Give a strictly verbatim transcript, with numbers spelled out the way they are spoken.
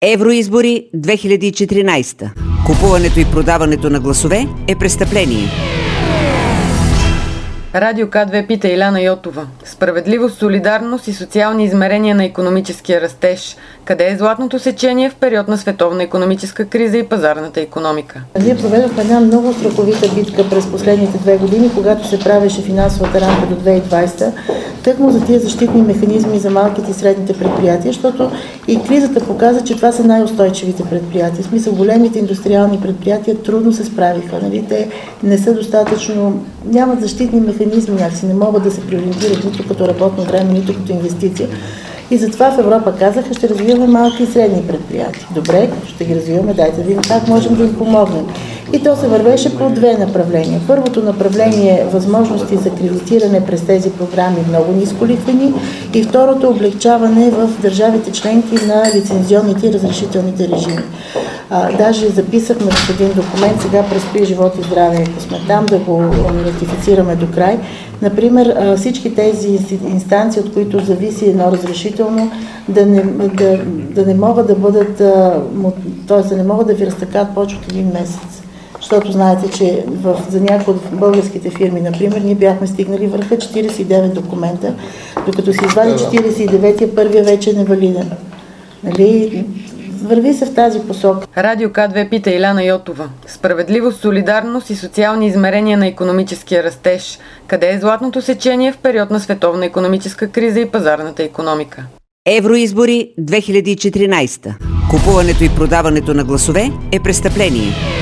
Евроизбори две хиляди и четиринадесета. Купуването и продаването на гласове е престъпление. Радио К две пита Иляна Йотова. Справедливост, солидарност и социални измерения на икономическия растеж. Къде е златното сечение в период на световна икономическа криза и пазарната икономика? Ние проведохме една много страховита битка през последните две години, когато се правеше финансовата рамка до две хиляди и двадесета, тъкмо за тия защитни механизми за малките и средните предприятия, защото и кризата показа, че това са най-устойчивите предприятия. В смисъл, големите индустриални предприятия трудно се справиха. Нали? Те не са достатъчно, нямат защитни механизми, някакси не могат да се приориентират нито като работно време, нито като инвестиция. И затова в Европа казаха, ще развиваме малки и средни предприятия. Добре, като ще ги развиваме, дайте да видим как можем да им помогнем. И то се вървеше по две направления. Първото направление е възможности за кредитиране през тези програми много нисколихвени и второто облегчаване в държавите членки на лицензионните и разрешителните режими. А, даже записахме в един документ, сега предстои живот и здраве, ако сме там, да го ратифицираме до край. Например, всички тези инстанции, от които зависи едно разрешително, да не, да, да не могат да бъдат, т.е. да не могат да ви разтакат повече от един месец. Защото знаете, че в, за някои от българските фирми, например, ние бяхме стигнали върха четиридесет и девет документа, докато се извади четиридесет и деветия, първия вече е невалиден. Нали? Върви се в тази посока. Радио К две пита Иляна Йотова. Справедливост, солидарност и социални измерения на икономическия растеж. Къде е златното сечение в период на световна икономическа криза и пазарната икономика? Евроизбори две хиляди и четиринадесета. Купуването и продаването на гласове е престъпление.